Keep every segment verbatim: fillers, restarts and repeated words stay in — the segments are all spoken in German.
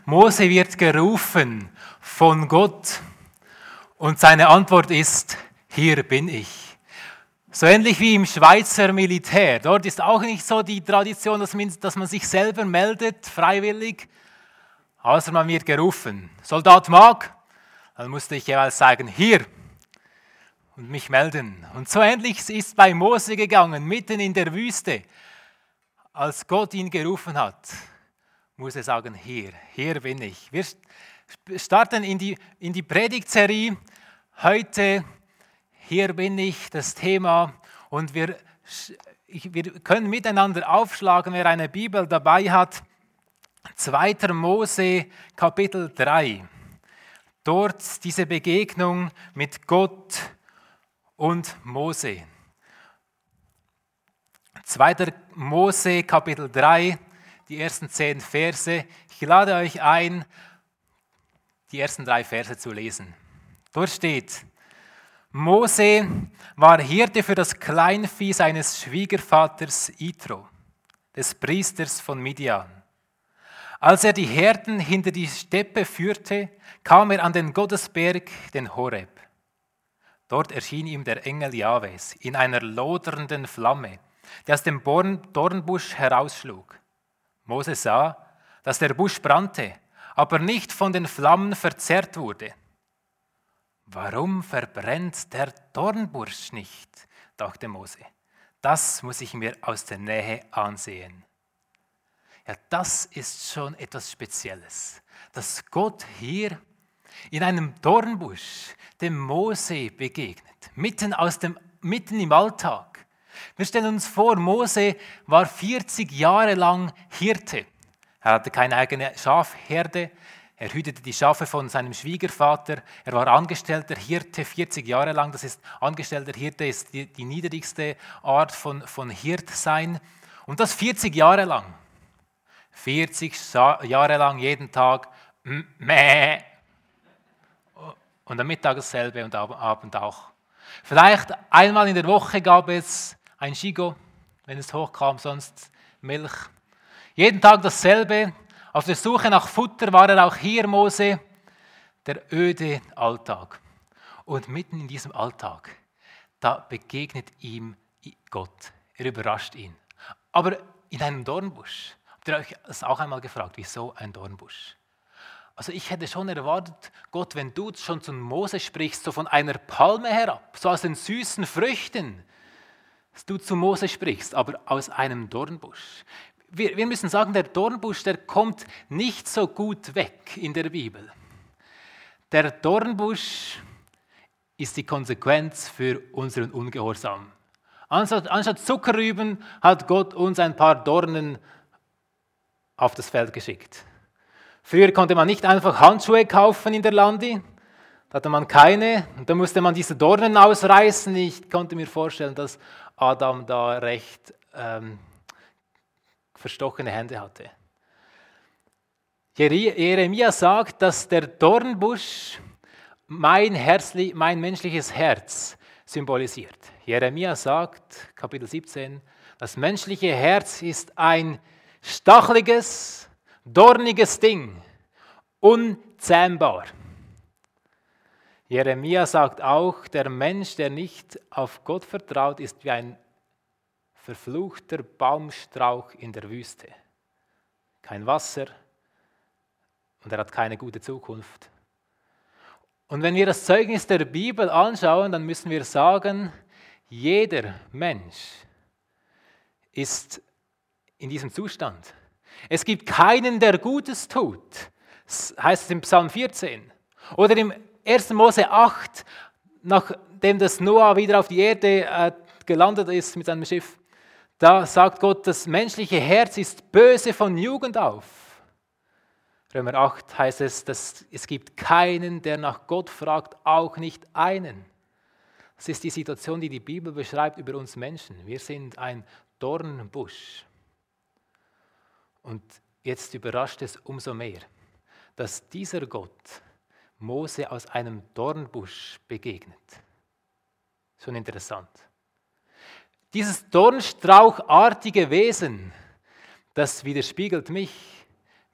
Mose wird gerufen von Gott und seine Antwort ist, hier bin ich. So ähnlich wie im Schweizer Militär. Dort ist auch nicht so die Tradition, dass man, dass man sich selber meldet, freiwillig, außer man wird gerufen. Soldat mag, dann musste ich jeweils sagen, hier, und mich melden. Und so ähnlich ist bei Mose gegangen, mitten in der Wüste. Als Gott ihn gerufen hat, muss er sagen, hier, hier bin ich. Wir starten in die, in die Predigtserie. Heute, hier bin ich, das Thema. Und wir, wir können miteinander aufschlagen, wer eine Bibel dabei hat. zweiter Mose, Kapitel drei. Dort diese Begegnung mit Gott und Mose. zweiter Mose, Kapitel drei, die ersten zehn Verse. Ich lade euch ein, die ersten drei Verse zu lesen. Dort steht, Mose war Hirte für das Kleinvieh seines Schwiegervaters Ithro, des Priesters von Midian. Als er die Herden hinter die Steppe führte, kam er an den Gottesberg, den Horeb. Dort erschien ihm der Engel Jahwes in einer lodernden Flamme, die aus dem Dornbusch herausschlug. Mose sah, dass der Busch brannte, aber nicht von den Flammen verzerrt wurde. Warum verbrennt der Dornbusch nicht? Dachte Mose. Das muss ich mir aus der Nähe ansehen. Ja, das ist schon etwas Spezielles, dass Gott hier in einem Dornbusch dem Mose begegnet, mitten, aus dem, mitten im Alltag. Wir stellen uns vor, Mose war vierzig Jahre lang Hirte. Er hatte keine eigene Schafherde, er hütete die Schafe von seinem Schwiegervater, er war angestellter Hirte vierzig Jahre lang. Das ist, angestellter Hirte ist die, die niedrigste Art von, von Hirtsein. Und das vierzig Jahre lang. vierzig Jahre lang jeden Tag mäh. Und am Mittag dasselbe und am Abend auch. Vielleicht einmal in der Woche gab es ein Schigo, wenn es hochkam, sonst Milch. Jeden Tag dasselbe. Auf der Suche nach Futter war er auch hier, Mose, der öde Alltag. Und mitten in diesem Alltag, da begegnet ihm Gott. Er überrascht ihn. Aber in einem Dornbusch. Habt ihr euch das auch einmal gefragt, wieso ein Dornbusch? Also ich hätte schon erwartet, Gott, wenn du schon zu Mose sprichst, so von einer Palme herab, so aus den süßen Früchten, dass du zu Mose sprichst, aber aus einem Dornbusch. Wir, wir müssen sagen, der Dornbusch, der kommt nicht so gut weg in der Bibel. Der Dornbusch ist die Konsequenz für unseren Ungehorsam. Anstatt, anstatt Zuckerrüben hat Gott uns ein paar Dornen auf das Feld geschickt. Früher konnte man nicht einfach Handschuhe kaufen in der Landi, da hatte man keine und da musste man diese Dornen ausreißen. Ich konnte mir vorstellen, dass Adam da recht ähm, verstochene Hände hatte. Jeremia sagt, dass der Dornbusch mein, Herzli, mein menschliches Herz symbolisiert. Jeremia sagt, Kapitel siebzehn, das menschliche Herz ist ein stacheliges, dorniges Ding, unzähmbar. Jeremia sagt auch, der Mensch, der nicht auf Gott vertraut, ist wie ein verfluchter Baumstrauch in der Wüste. Kein Wasser und er hat keine gute Zukunft. Und wenn wir das Zeugnis der Bibel anschauen, dann müssen wir sagen, jeder Mensch ist in diesem Zustand. Es gibt keinen, der Gutes tut. Das heißt es im Psalm vierzehn. Oder im ersten Mose acht, nachdem das Noah wieder auf die Erde äh, gelandet ist mit seinem Schiff, da sagt Gott, das menschliche Herz ist böse von Jugend auf. Römer acht heißt es, dass es gibt keinen, der nach Gott fragt, auch nicht einen. Das ist die Situation, die die Bibel beschreibt über uns Menschen. Wir sind ein Dornbusch. Und jetzt überrascht es umso mehr, dass dieser Gott Mose aus einem Dornbusch begegnet. Schon interessant. Dieses dornstrauchartige Wesen, das widerspiegelt mich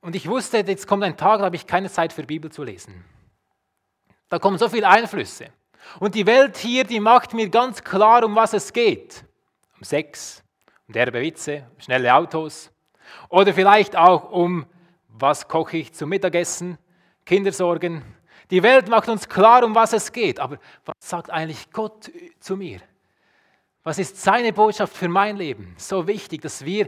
Und ich wusste, jetzt kommt ein Tag, da habe ich keine Zeit für Bibel zu lesen. Da kommen so viele Einflüsse. Und die Welt hier, die macht mir ganz klar, um was es geht. Um Sex, um derbe Witze, um schnelle Autos. Oder vielleicht auch um, was koche ich zum Mittagessen, Kindersorgen. Die Welt macht uns klar, um was es geht. Aber was sagt eigentlich Gott zu mir? Was ist seine Botschaft für mein Leben? So wichtig, dass wir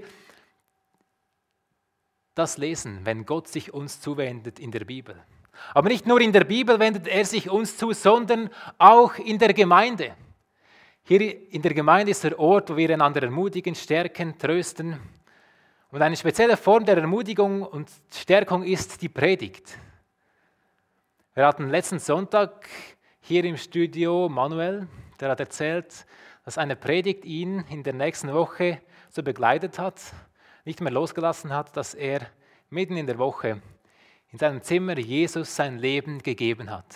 das lesen, wenn Gott sich uns zuwendet in der Bibel. Aber nicht nur in der Bibel wendet er sich uns zu, sondern auch in der Gemeinde. Hier in der Gemeinde ist der Ort, wo wir einander ermutigen, stärken, trösten. Und eine spezielle Form der Ermutigung und Stärkung ist die Predigt. Wir hatten letzten Sonntag hier im Studio Manuel, der hat erzählt, dass eine Predigt ihn in der nächsten Woche so begleitet hat, nicht mehr losgelassen hat, dass er mitten in der Woche in seinem Zimmer Jesus sein Leben gegeben hat.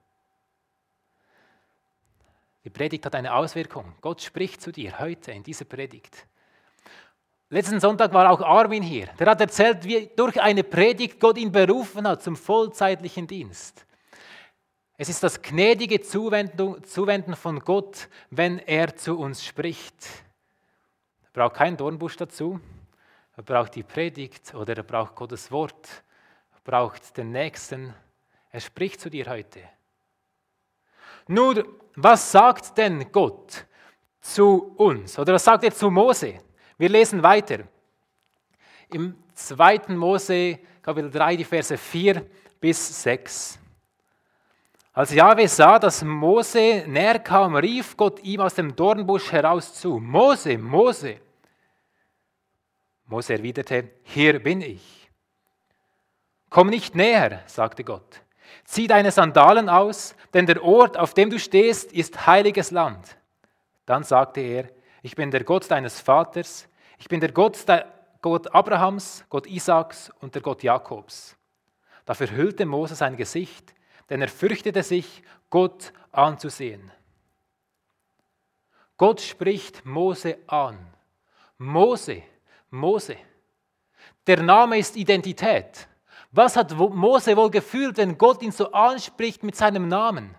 Die Predigt hat eine Auswirkung. Gott spricht zu dir heute in dieser Predigt. Letzten Sonntag war auch Armin hier. Der hat erzählt, wie durch eine Predigt Gott ihn berufen hat zum vollzeitlichen Dienst. Es ist das gnädige Zuwenden von Gott, wenn er zu uns spricht. Er braucht keinen Dornbusch dazu. Er braucht die Predigt oder er braucht Gottes Wort. Er braucht den Nächsten. Er spricht zu dir heute. Nur, was sagt denn Gott zu uns? Oder was sagt er zu Mose? Wir lesen weiter. Im zweiten Mose, Kapitel drei, die Verse vier bis sechs. Als Jahwe sah, dass Mose näher kam, rief Gott ihm aus dem Dornbusch heraus zu: Mose, Mose. Mose erwiderte: Hier bin ich. Komm nicht näher, sagte Gott. Zieh deine Sandalen aus, denn der Ort, auf dem du stehst, ist heiliges Land. Dann sagte er: Ich bin der Gott deines Vaters, ich bin der Gott, der Gott Abrahams, Gott Isaaks und der Gott Jakobs. Da verhüllte Mose sein Gesicht, denn er fürchtete sich, Gott anzusehen. Gott spricht Mose an. Mose, Mose. Der Name ist Identität. Was hat Mose wohl gefühlt, wenn Gott ihn so anspricht mit seinem Namen?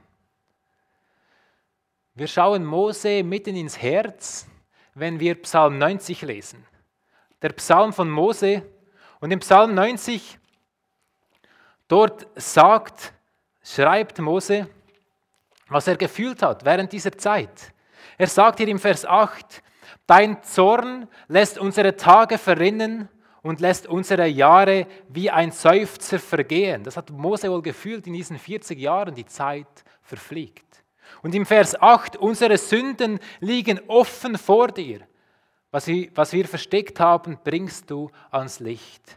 Wir schauen Mose mitten ins Herz, wenn wir Psalm neunzig lesen. Der Psalm von Mose. Und im Psalm neunzig, dort sagt, schreibt Mose, was er gefühlt hat während dieser Zeit. Er sagt hier im Vers acht, dein Zorn lässt unsere Tage verrinnen und lässt unsere Jahre wie ein Seufzer vergehen. Das hat Mose wohl gefühlt in diesen vierzig Jahren, die Zeit verfliegt. Und im Vers acht, unsere Sünden liegen offen vor dir. Was wir, was wir versteckt haben, bringst du ans Licht.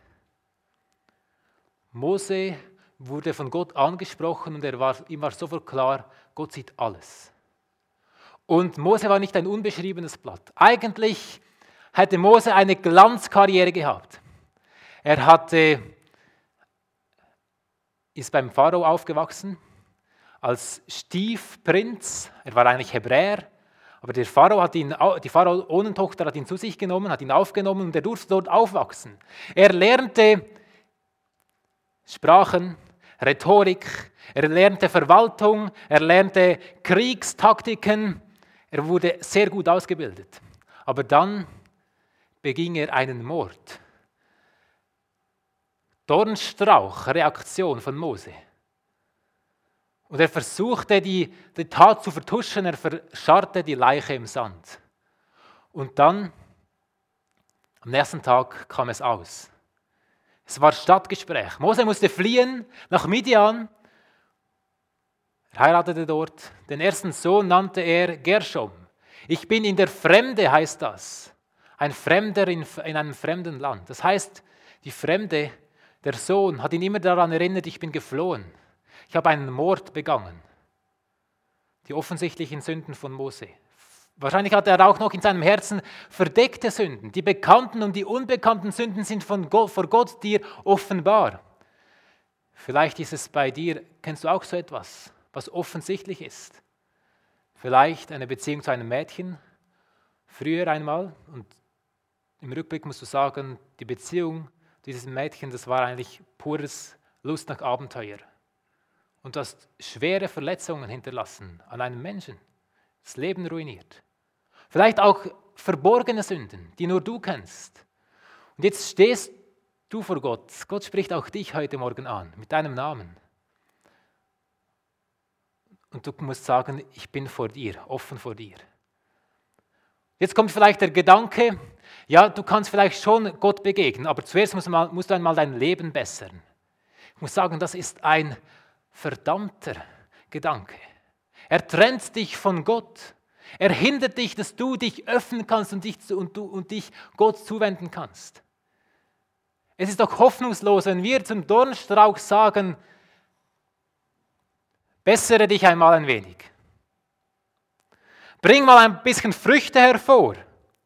Mose wurde von Gott angesprochen und er war, ihm war sofort klar, Gott sieht alles. Und Mose war nicht ein unbeschriebenes Blatt. Eigentlich hätte Mose eine Glanzkarriere gehabt. Er hatte, ist beim Pharao aufgewachsen, als Stiefprinz. Er war eigentlich Hebräer, aber der Pharao hat ihn, die Pharaonentochter hat ihn zu sich genommen, hat ihn aufgenommen und er durfte dort aufwachsen. Er lernte Sprachen, Rhetorik, er lernte Verwaltung, er lernte Kriegstaktiken, er wurde sehr gut ausgebildet. Aber dann beging er einen Mord. Dornstrauch, Reaktion von Mose. Und er versuchte, die, die Tat zu vertuschen, er verscharrte die Leiche im Sand. Und dann, am nächsten Tag kam es aus. Es war Stadtgespräch. Mose musste fliehen nach Midian. Er heiratete dort. Den ersten Sohn nannte er Gershom. Ich bin in der Fremde, heißt das. Ein Fremder in, in einem fremden Land. Das heißt, die Fremde, der Sohn, hat ihn immer daran erinnert, ich bin geflohen. Ich habe einen Mord begangen. Die offensichtlichen Sünden von Mose. Wahrscheinlich hat er auch noch in seinem Herzen verdeckte Sünden. Die bekannten und die unbekannten Sünden sind von Gott, vor Gott dir offenbar. Vielleicht ist es bei dir, kennst du auch so etwas, was offensichtlich ist. Vielleicht eine Beziehung zu einem Mädchen, früher einmal. Und im Rückblick musst du sagen, die Beziehung Dieses Mädchen, das war eigentlich pures Lust nach Abenteuer. Und du hast schwere Verletzungen hinterlassen an einem Menschen. Das Leben ruiniert. Vielleicht auch verborgene Sünden, die nur du kennst. Und jetzt stehst du vor Gott. Gott spricht auch dich heute Morgen an, mit deinem Namen. Und du musst sagen, ich bin vor dir, offen vor dir. Jetzt kommt vielleicht der Gedanke, ja, du kannst vielleicht schon Gott begegnen, aber zuerst musst du, mal, musst du einmal dein Leben bessern. Ich muss sagen, das ist ein verdammter Gedanke. Er trennt dich von Gott. Er hindert dich, dass du dich öffnen kannst und dich, und, du, und dich Gott zuwenden kannst. Es ist doch hoffnungslos, wenn wir zum Dornstrauch sagen, bessere dich einmal ein wenig. Bring mal ein bisschen Früchte hervor.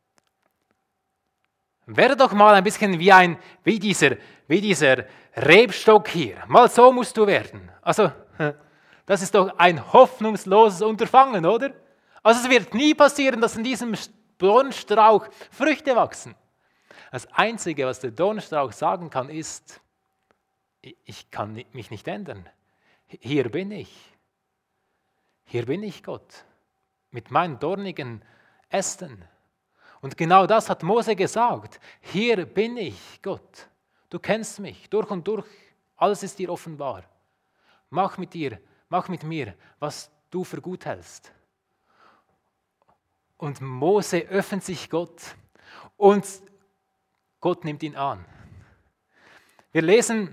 Werde doch mal ein bisschen wie, ein, wie, dieser, wie dieser Rebstock hier. Mal so musst du werden. Also, das ist doch ein hoffnungsloses Unterfangen, oder? Also es wird nie passieren, dass in diesem Dornstrauch Früchte wachsen. Das Einzige, was der Dornstrauch sagen kann, ist, ich kann mich nicht ändern. Hier bin ich. Hier bin ich, Gott, mit meinen dornigen Ästen. Und genau das hat Mose gesagt. Hier bin ich, Gott. Du kennst mich durch und durch. Alles ist dir offenbar. Mach mit dir, mach mit mir, was du für gut hältst. Und Mose öffnet sich Gott und Gott nimmt ihn an. Wir lesen,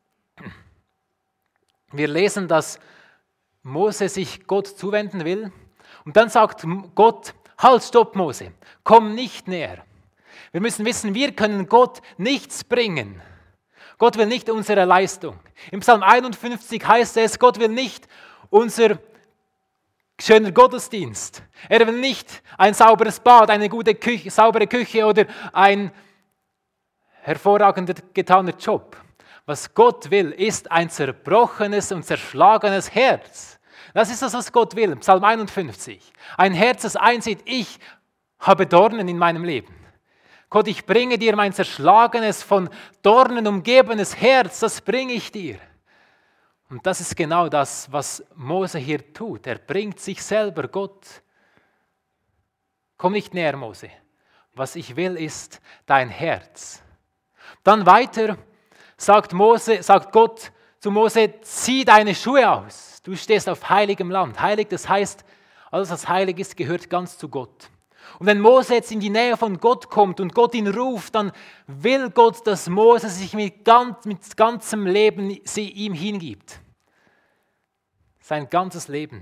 wir lesen, dass Mose sich Gott zuwenden will und dann sagt Gott, halt, stopp Mose, komm nicht näher. Wir müssen wissen, wir können Gott nichts bringen. Gott will nicht unsere Leistung. Im Psalm einundfünfzig heißt es, Gott will nicht unser schöner Gottesdienst. Er will nicht ein sauberes Bad, eine gute Küche, saubere Küche oder ein hervorragender getaner Job. Was Gott will, ist ein zerbrochenes und zerschlagenes Herz. Das ist das, was Gott will. Psalm einundfünfzig. Ein Herz, das einsieht, ich habe Dornen in meinem Leben. Gott, ich bringe dir mein zerschlagenes, von Dornen umgebenes Herz, das bringe ich dir. Und das ist genau das, was Mose hier tut. Er bringt sich selber Gott. Komm nicht näher, Mose. Was ich will, ist dein Herz. Dann weiter sagt, Mose, sagt Gott zu Mose, zieh deine Schuhe aus. Du stehst auf heiligem Land. Heilig, das heißt, alles was heilig ist, gehört ganz zu Gott. Und wenn Mose jetzt in die Nähe von Gott kommt und Gott ihn ruft, dann will Gott, dass Mose sich mit, ganz, mit ganzem Leben sie ihm hingibt. Sein ganzes Leben.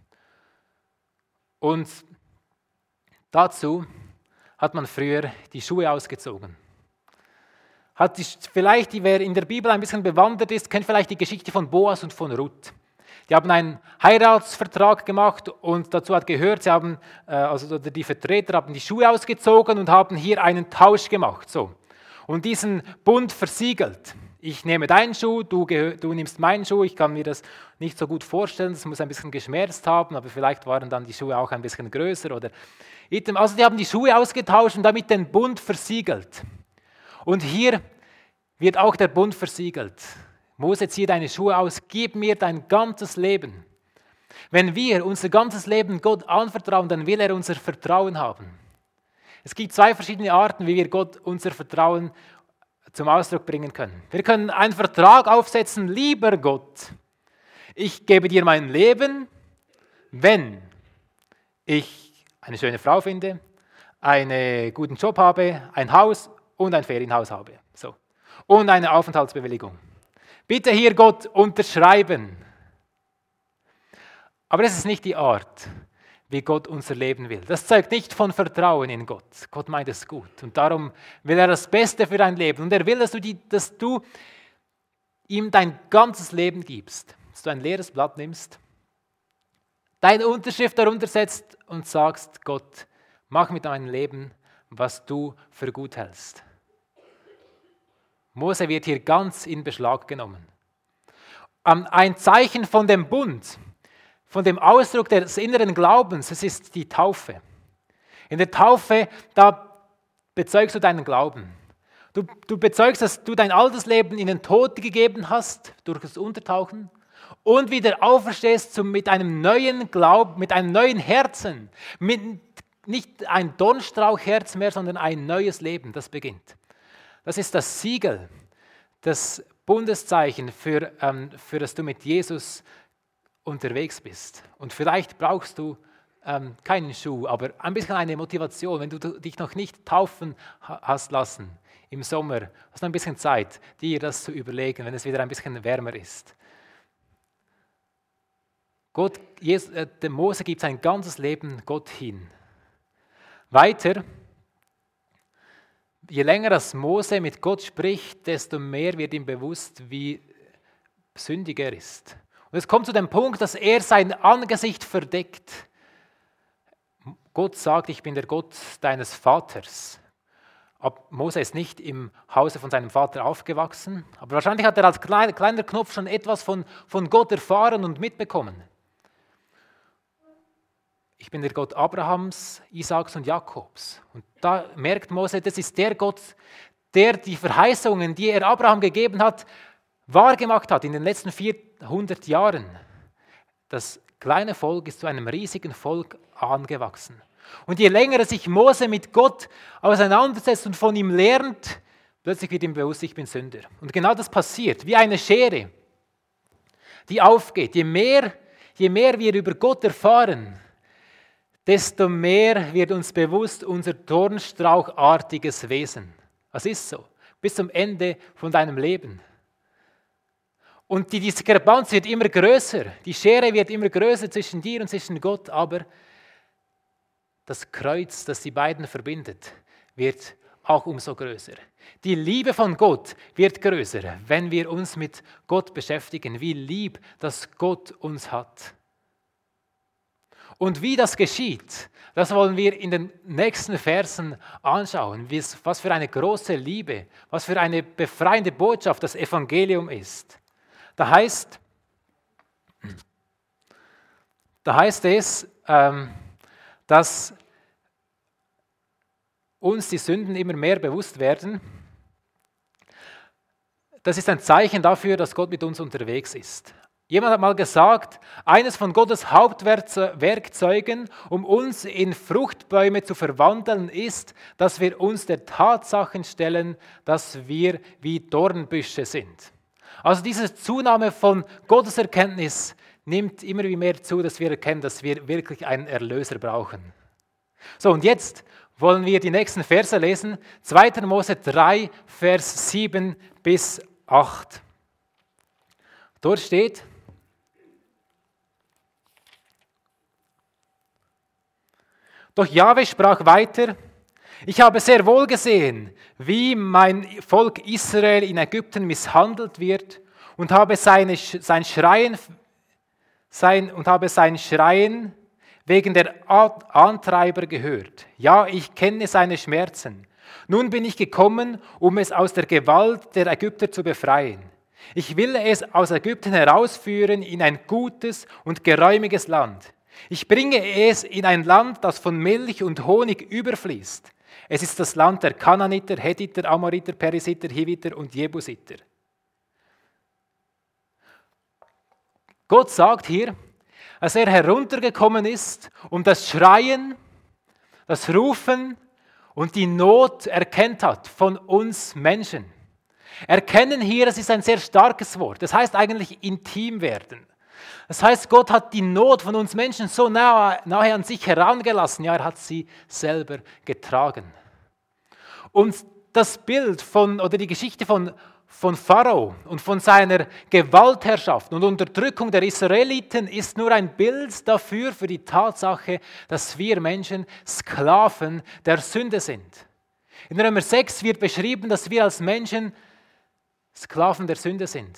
Und dazu hat man früher die Schuhe ausgezogen. Hat die, vielleicht, wer in der Bibel ein bisschen bewandert ist, kennt vielleicht die Geschichte von Boas und von Ruth. Die haben einen Heiratsvertrag gemacht und dazu hat gehört, sie haben, äh, also die Vertreter haben die Schuhe ausgezogen und haben hier einen Tausch gemacht. So. Und diesen Bund versiegelt. Ich nehme deinen Schuh, du, du nimmst meinen Schuh. Ich kann mir das nicht so gut vorstellen, das muss ein bisschen geschmerzt haben, aber vielleicht waren dann die Schuhe auch ein bisschen größer. Oder also die haben die Schuhe ausgetauscht und damit den Bund versiegelt. Und hier wird auch der Bund versiegelt. Mose, zieh deine Schuhe aus, gib mir dein ganzes Leben. Wenn wir unser ganzes Leben Gott anvertrauen, dann will er unser Vertrauen haben. Es gibt zwei verschiedene Arten, wie wir Gott unser Vertrauen zum Ausdruck bringen können. Wir können einen Vertrag aufsetzen, lieber Gott, ich gebe dir mein Leben, wenn ich eine schöne Frau finde, einen guten Job habe, ein Haus und ein Ferienhaus habe. So. Und eine Aufenthaltsbewilligung. Bitte hier Gott unterschreiben. Aber das ist nicht die Art, wie Gott unser Leben will. Das zeugt nicht von Vertrauen in Gott. Gott meint es gut und darum will er das Beste für dein Leben. Und er will, dass du, die, dass du ihm dein ganzes Leben gibst. Dass du ein leeres Blatt nimmst, deine Unterschrift darunter setzt und sagst, Gott, mach mit deinem Leben, was du für gut hältst. Mose wird hier ganz in Beschlag genommen. Ein Zeichen von dem Bund, von dem Ausdruck des inneren Glaubens, es ist die Taufe. In der Taufe, da bezeugst du deinen Glauben. Du, du bezeugst, dass du dein altes Leben in den Tod gegeben hast, durch das Untertauchen, und wieder auferstehst zum, mit einem neuen Glauben, mit einem neuen Herzen, mit nicht ein Dornstrauchherz mehr, sondern ein neues Leben, das beginnt. Das ist das Siegel, das Bundeszeichen, für, ähm, für das du mit Jesus unterwegs bist. Und vielleicht brauchst du ähm, keinen Schuh, aber ein bisschen eine Motivation, wenn du dich noch nicht taufen hast lassen im Sommer, hast du ein bisschen Zeit, dir das zu überlegen, wenn es wieder ein bisschen wärmer ist. Gott, Jesus, äh, dem Mose gibt sein ganzes Leben Gott hin. Weiter, je länger das Mose mit Gott spricht, desto mehr wird ihm bewusst, wie sündig er ist. Und es kommt zu dem Punkt, dass er sein Angesicht verdeckt. Gott sagt, ich bin der Gott deines Vaters. Aber Mose ist nicht im Hause von seinem Vater aufgewachsen, aber wahrscheinlich hat er als kleiner Knopf schon etwas von, von Gott erfahren und mitbekommen. Ich bin der Gott Abrahams, Isaaks und Jakobs. Und da merkt Mose, das ist der Gott, der die Verheißungen, die er Abraham gegeben hat, wahrgemacht hat in den letzten vierhundert Jahren. Das kleine Volk ist zu einem riesigen Volk angewachsen. Und je länger sich Mose mit Gott auseinandersetzt und von ihm lernt, plötzlich wird ihm bewusst, ich bin Sünder. Und genau das passiert, wie eine Schere, die aufgeht. Je mehr, je mehr wir über Gott erfahren, desto mehr wird uns bewusst unser dornstrauchartiges Wesen. Das ist so, bis zum Ende von deinem Leben. Und die Diskrepanz wird immer größer, die Schere wird immer größer zwischen dir und zwischen Gott, aber das Kreuz, das die beiden verbindet, wird auch umso größer. Die Liebe von Gott wird größer, wenn wir uns mit Gott beschäftigen, wie lieb das Gott uns hat. Und wie das geschieht, das wollen wir in den nächsten Versen anschauen, was für eine große Liebe, was für eine befreiende Botschaft das Evangelium ist. Da heißt, da heißt es, ähm, dass uns die Sünden immer mehr bewusst werden. Das ist ein Zeichen dafür, dass Gott mit uns unterwegs ist. Jemand hat mal gesagt, eines von Gottes Hauptwerkzeugen, um uns in Fruchtbäume zu verwandeln, ist, dass wir uns der Tatsachen stellen, dass wir wie Dornbüsche sind. Also diese Zunahme von Gotteserkenntnis nimmt immer wie mehr zu, dass wir erkennen, dass wir wirklich einen Erlöser brauchen. So, und jetzt wollen wir die nächsten Verse lesen. zweiter Mose drei, Vers sieben bis acht. Dort steht: Doch Jahwe sprach weiter: Ich habe sehr wohl gesehen, wie mein Volk Israel in Ägypten misshandelt wird, und habe seine, sein Schreien, sein, und habe sein Schreien wegen der Antreiber gehört. Ja, ich kenne seine Schmerzen. Nun bin ich gekommen, um es aus der Gewalt der Ägypter zu befreien. Ich will es aus Ägypten herausführen in ein gutes und geräumiges Land. Ich bringe es in ein Land, das von Milch und Honig überfließt. Es ist das Land der Kanaaniter, Hethiter, Amoriter, Perisiter, Hiviter und Jebusiter. Gott sagt hier, dass er heruntergekommen ist, um das Schreien, das Rufen und die Not erkannt hat von uns Menschen. Erkennen hier, das ist ein sehr starkes Wort. Das heißt eigentlich intim werden. Das heißt, Gott hat die Not von uns Menschen so nahe, nahe an sich herangelassen. Ja, er hat sie selber getragen. Und das Bild von, oder die Geschichte von, von Pharao und von seiner Gewaltherrschaft und Unterdrückung der Israeliten ist nur ein Bild dafür, für die Tatsache, dass wir Menschen Sklaven der Sünde sind. In Römer sechs wird beschrieben, dass wir als Menschen Sklaven der Sünde sind.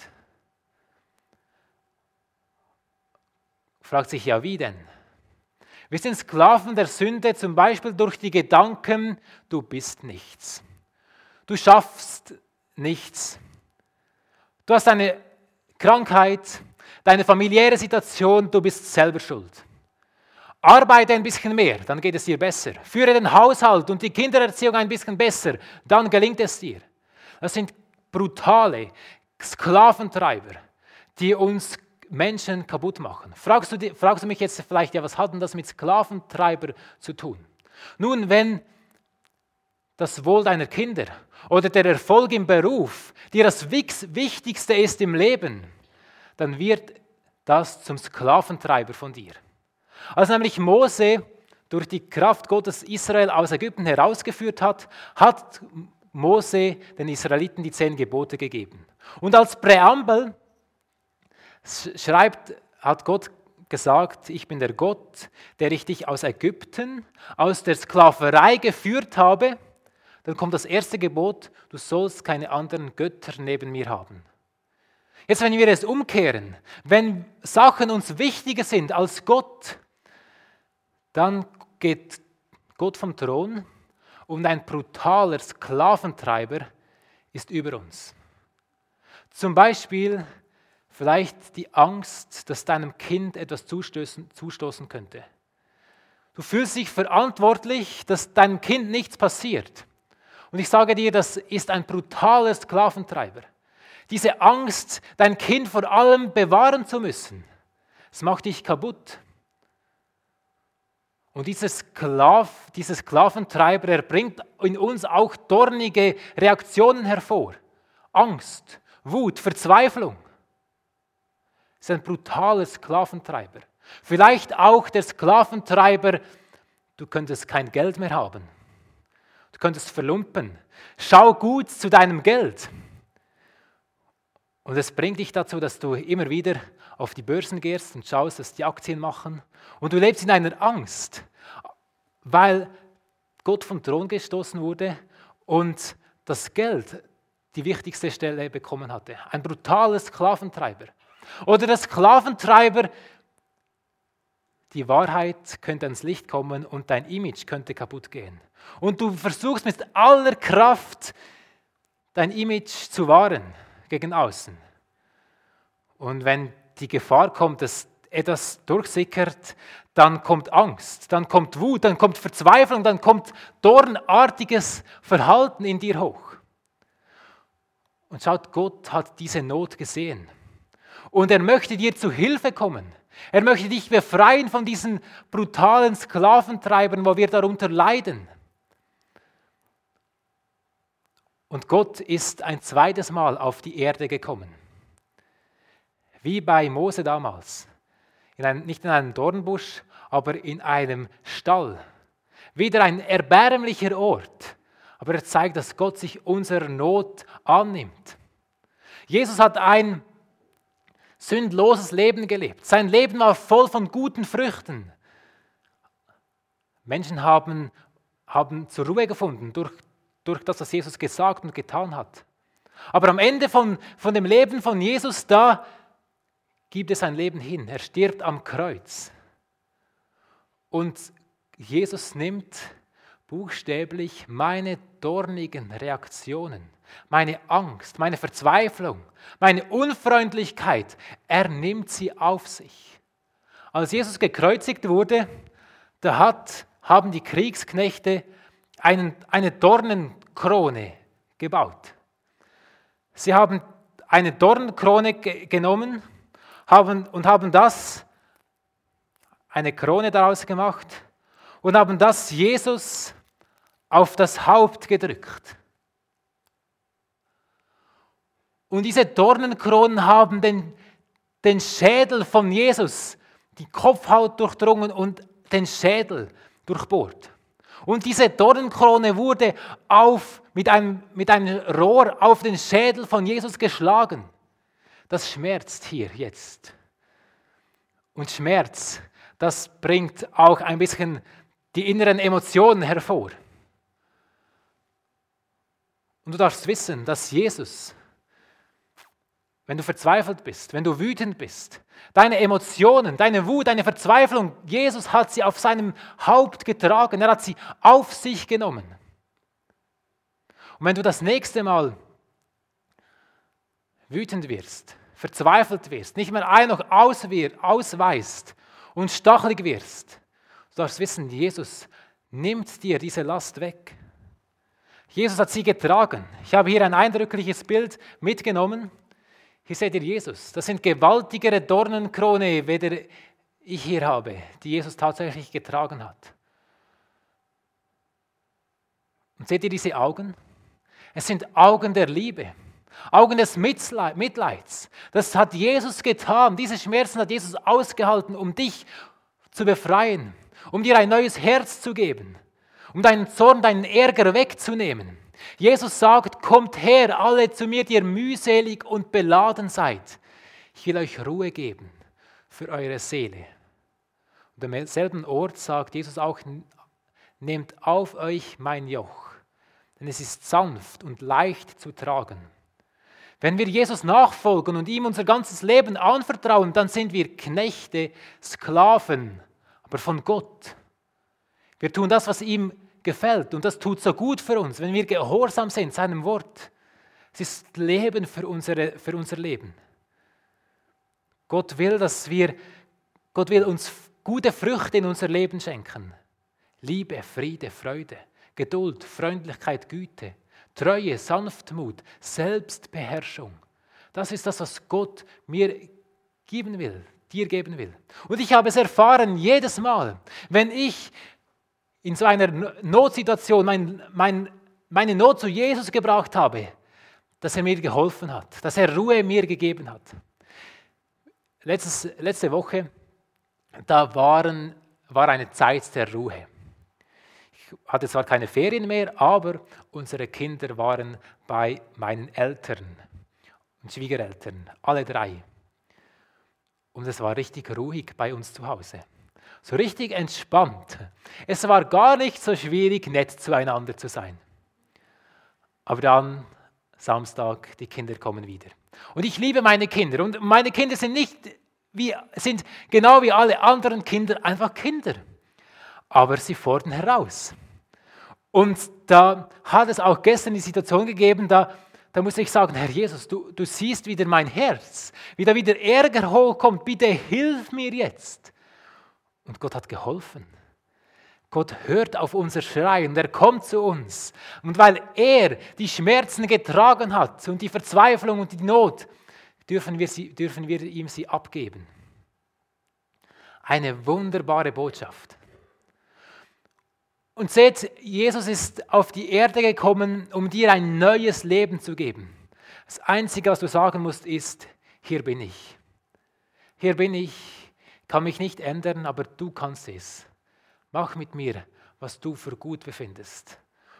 Fragt sich ja, wie denn? Wir sind Sklaven der Sünde zum Beispiel durch die Gedanken, du bist nichts. Du schaffst nichts. Du hast eine Krankheit, deine familiäre Situation, du bist selber schuld. Arbeite ein bisschen mehr, dann geht es dir besser. Führe den Haushalt und die Kindererziehung ein bisschen besser, dann gelingt es dir. Das sind brutale Sklaventreiber, die uns Menschen kaputt machen. Fragst du, fragst du mich jetzt vielleicht, ja, was hat denn das mit Sklaventreiber zu tun? Nun, wenn das Wohl deiner Kinder oder der Erfolg im Beruf dir das Wichtigste ist im Leben, dann wird das zum Sklaventreiber von dir. Als nämlich Mose durch die Kraft Gottes Israel aus Ägypten herausgeführt hat, hat Mose den Israeliten die zehn Gebote gegeben. Und als Präambel schreibt, hat Gott gesagt, ich bin der Gott, der ich dich aus Ägypten, aus der Sklaverei geführt habe. Dann kommt das erste Gebot, du sollst keine anderen Götter neben mir haben. Jetzt, wenn wir es umkehren, wenn Sachen uns wichtiger sind als Gott, dann geht Gott vom Thron und ein brutaler Sklaventreiber ist über uns. Zum Beispiel vielleicht die Angst, dass deinem Kind etwas zustoßen, zustoßen könnte. Du fühlst dich verantwortlich, dass deinem Kind nichts passiert. Und ich sage dir, das ist ein brutaler Sklaventreiber. Diese Angst, dein Kind vor allem bewahren zu müssen, das macht dich kaputt. Und dieser, Sklav, dieser Sklaventreiber, er bringt in uns auch dornige Reaktionen hervor. Angst, Wut, Verzweiflung. Das ist ein brutaler Sklaventreiber. Vielleicht auch der Sklaventreiber, du könntest kein Geld mehr haben. Du könntest verlumpen. Schau gut zu deinem Geld. Und es bringt dich dazu, dass du immer wieder auf die Börsen gehst und schaust, was die Aktien machen. Und du lebst in einer Angst, weil Gott vom Thron gestoßen wurde und das Geld die wichtigste Stelle bekommen hatte. Ein brutaler Sklaventreiber. Oder der Sklaventreiber, die Wahrheit könnte ans Licht kommen und dein Image könnte kaputt gehen. Und du versuchst mit aller Kraft, dein Image zu wahren gegen außen. Und wenn die Gefahr kommt, dass etwas durchsickert, dann kommt Angst, dann kommt Wut, dann kommt Verzweiflung, dann kommt dornartiges Verhalten in dir hoch. Und schaut, Gott hat diese Not gesehen. Und er möchte dir zu Hilfe kommen. Er möchte dich befreien von diesen brutalen Sklaventreibern, wo wir darunter leiden. Und Gott ist ein zweites Mal auf die Erde gekommen. Wie bei Mose damals. In einem, nicht in einem Dornbusch, aber in einem Stall. Wieder ein erbärmlicher Ort. Aber er zeigt, dass Gott sich unserer Not annimmt. Jesus hat ein sündloses Leben gelebt. Sein Leben war voll von guten Früchten. Menschen haben, haben zur Ruhe gefunden durch, durch das, was Jesus gesagt und getan hat. Aber am Ende von, von dem Leben von Jesus, da gibt es sein Leben hin. Er stirbt am Kreuz. Und Jesus nimmt buchstäblich meine dornigen Reaktionen, meine Angst, meine Verzweiflung, meine Unfreundlichkeit, er nimmt sie auf sich. Als Jesus gekreuzigt wurde, da hat, haben die Kriegsknechte einen, eine Dornenkrone gebaut. Sie haben eine Dornenkrone ge- genommen haben, und haben das, eine Krone daraus gemacht und haben das Jesus auf das Haupt gedrückt. Und diese Dornenkronen haben den, den Schädel von Jesus, die Kopfhaut durchdrungen und den Schädel durchbohrt. Und diese Dornenkrone wurde auf, mit, einem, mit einem Rohr auf den Schädel von Jesus geschlagen. Das schmerzt hier jetzt. Und Schmerz, das bringt auch ein bisschen die inneren Emotionen hervor. Und du darfst wissen, dass Jesus, wenn du verzweifelt bist, wenn du wütend bist, deine Emotionen, deine Wut, deine Verzweiflung, Jesus hat sie auf seinem Haupt getragen, er hat sie auf sich genommen. Und wenn du das nächste Mal wütend wirst, verzweifelt wirst, nicht mehr ein noch ausweist und stachelig wirst, du darfst wissen, Jesus nimmt dir diese Last weg. Jesus hat sie getragen. Ich habe hier ein eindrückliches Bild mitgenommen. Hier seht ihr Jesus. Das sind gewaltigere Dornenkrone, weder ich hier habe, die Jesus tatsächlich getragen hat. Und seht ihr diese Augen? Es sind Augen der Liebe, Augen des Mitleids. Das hat Jesus getan. Diese Schmerzen hat Jesus ausgehalten, um dich zu befreien, um dir ein neues Herz zu geben, um deinen Zorn, deinen Ärger wegzunehmen. Jesus sagt, kommt her, alle zu mir, die ihr mühselig und beladen seid. Ich will euch Ruhe geben für eure Seele. Und am selben Ort sagt Jesus auch, nehmt auf euch mein Joch, denn es ist sanft und leicht zu tragen. Wenn wir Jesus nachfolgen und ihm unser ganzes Leben anvertrauen, dann sind wir Knechte, Sklaven, aber von Gott. Wir tun das, was ihm gefällt und das tut so gut für uns, wenn wir gehorsam sind seinem Wort. Es ist Leben für, unsere, für unser Leben. Gott will, dass wir, Gott will uns gute Früchte in unser Leben schenken. Liebe, Friede, Freude, Geduld, Freundlichkeit, Güte, Treue, Sanftmut, Selbstbeherrschung. Das ist das, was Gott mir geben will, dir geben will. Und ich habe es erfahren, jedes Mal, wenn ich in so einer Notsituation mein, mein, meine Not zu Jesus gebracht habe, dass er mir geholfen hat, dass er Ruhe mir gegeben hat. Letztes, letzte Woche, da waren, war eine Zeit der Ruhe. Ich hatte zwar keine Ferien mehr, aber unsere Kinder waren bei meinen Eltern und Schwiegereltern, alle drei. Und es war richtig ruhig bei uns zu Hause. So richtig entspannt. Es war gar nicht so schwierig, nett zueinander zu sein. Aber dann, Samstag, die Kinder kommen wieder. Und ich liebe meine Kinder. Und meine Kinder sind, nicht wie, sind genau wie alle anderen Kinder einfach Kinder. Aber sie fordern heraus. Und da hat es auch gestern die Situation gegeben, da, da musste ich sagen, Herr Jesus, du, du siehst wieder mein Herz, wie da wieder Ärger hochkommt, bitte hilf mir jetzt. Und Gott hat geholfen. Gott hört auf unser Schrei und er kommt zu uns. Und weil er die Schmerzen getragen hat und die Verzweiflung und die Not, dürfen wir, sie, dürfen wir ihm sie abgeben. Eine wunderbare Botschaft. Und seht, Jesus ist auf die Erde gekommen, um dir ein neues Leben zu geben. Das Einzige, was du sagen musst, ist, hier bin ich. Hier bin ich, kann mich nicht ändern, aber du kannst es. Mach mit mir, was du für gut befindest.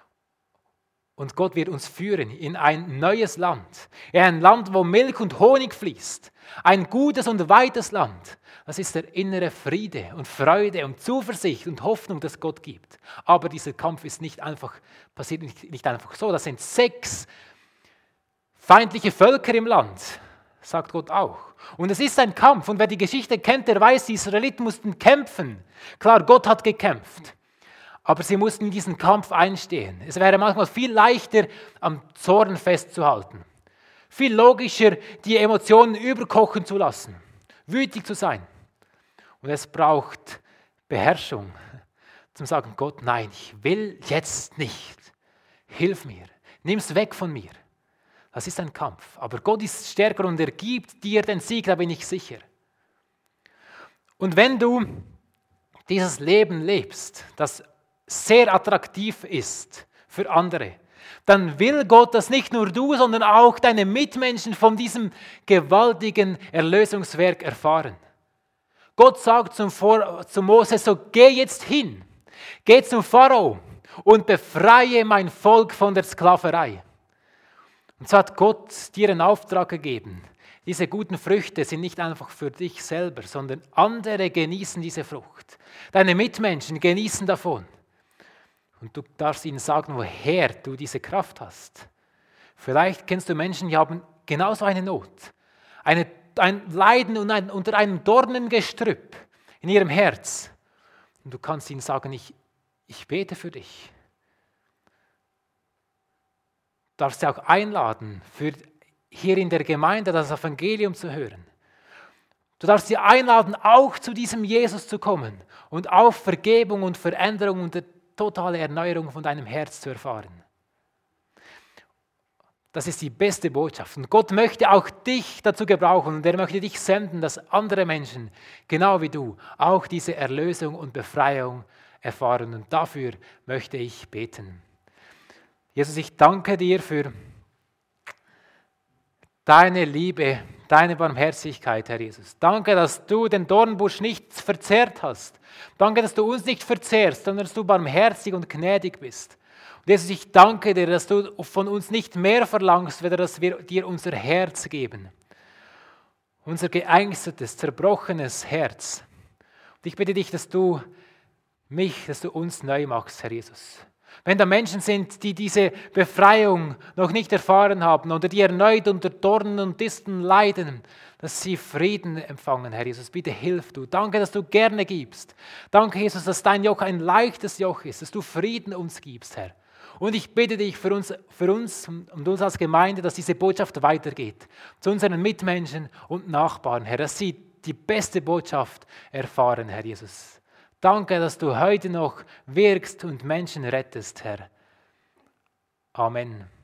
Und Gott wird uns führen in ein neues Land. In ein Land, wo Milch und Honig fließt. Ein gutes und weites Land. Das ist der innere Friede und Freude und Zuversicht und Hoffnung, das Gott gibt. Aber dieser Kampf ist nicht einfach, passiert nicht, nicht einfach so. Das sind sechs feindliche Völker im Land, sagt Gott auch. Und es ist ein Kampf. Und wer die Geschichte kennt, der weiß, die Israeliten mussten kämpfen. Klar, Gott hat gekämpft. Aber sie mussten in diesen Kampf einstehen. Es wäre manchmal viel leichter, am Zorn festzuhalten. Viel logischer, die Emotionen überkochen zu lassen. Wütig zu sein. Und es braucht Beherrschung, zum sagen, Gott, nein, ich will jetzt nicht. Hilf mir. Nimm es weg von mir. Das ist ein Kampf. Aber Gott ist stärker und er gibt dir den Sieg, da bin ich sicher. Und wenn du dieses Leben lebst, das sehr attraktiv ist für andere, dann will Gott, dass nicht nur du, sondern auch deine Mitmenschen von diesem gewaltigen Erlösungswerk erfahren. Gott sagt zum, zum Mose so, geh jetzt hin, geh zum Pharao und befreie mein Volk von der Sklaverei. Und so hat Gott dir einen Auftrag gegeben. Diese guten Früchte sind nicht einfach für dich selber, sondern andere genießen diese Frucht. Deine Mitmenschen genießen davon. Und du darfst ihnen sagen, woher du diese Kraft hast. Vielleicht kennst du Menschen, die haben genauso eine Not. Eine, ein Leiden und ein, unter einem Dornengestrüpp in ihrem Herz. Und du kannst ihnen sagen, ich, ich bete für dich. Du darfst sie auch einladen, für hier in der Gemeinde das Evangelium zu hören. Du darfst sie einladen, auch zu diesem Jesus zu kommen und auch Vergebung und Veränderung und totale Erneuerung von deinem Herz zu erfahren. Das ist die beste Botschaft. Und Gott möchte auch dich dazu gebrauchen und er möchte dich senden, dass andere Menschen, genau wie du, auch diese Erlösung und Befreiung erfahren. Und dafür möchte ich beten. Jesus, ich danke dir für deine Liebe, deine Barmherzigkeit, Herr Jesus. Danke, dass du den Dornbusch nicht verzehrt hast. Danke, dass du uns nicht verzehrst, sondern dass du barmherzig und gnädig bist. Und Jesus, ich danke dir, dass du von uns nicht mehr verlangst, weder dass wir dir unser Herz geben. Unser geängstetes, zerbrochenes Herz. Und ich bitte dich, dass du mich, dass du uns neu machst, Herr Jesus. Wenn da Menschen sind, die diese Befreiung noch nicht erfahren haben oder die erneut unter Dornen und Disteln leiden, dass sie Frieden empfangen, Herr Jesus. Bitte hilf du. Danke, dass du gerne gibst. Danke, Jesus, dass dein Joch ein leichtes Joch ist, dass du Frieden uns gibst, Herr. Und ich bitte dich für uns, für uns und uns als Gemeinde, dass diese Botschaft weitergeht zu unseren Mitmenschen und Nachbarn, Herr, dass sie die beste Botschaft erfahren, Herr Jesus. Danke, dass du heute noch wirkst und Menschen rettest, Herr. Amen.